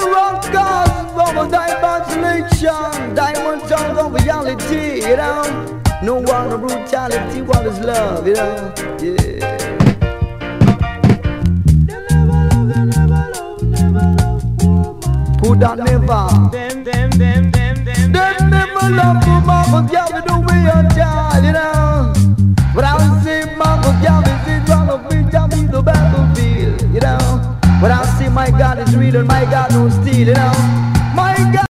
rock cause from a diamond selection, diamond tongue of reality, you know. No war, no brutality, what is love, you know. Yeah. Who that never? Them never love for mama, yeah, we do we a child, you know. But I will say mama, yeah, we see all of me, yeah, me the battlefield, you know. But I see my God is real and my God no steal, you know. My God.